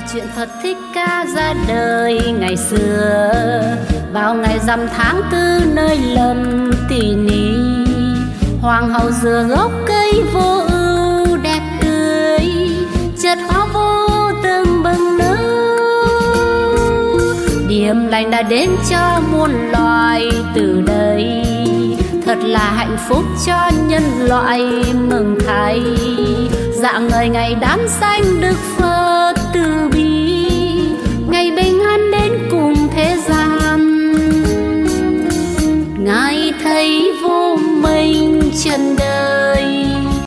Chuyện Phật Thích Ca ra đời ngày xưa, vào ngày rằm tháng tư nơi Lâm Tỳ Ni. Hoàng hậu dừa gốc cây vô ưu đẹp tươi, chợt hoa vô từng bừng nở. Điềm lành đã đến cho muôn loài từ đây, thật là hạnh phúc cho nhân loại mừng thay. Dạng người ngày đám xanh Đức Phật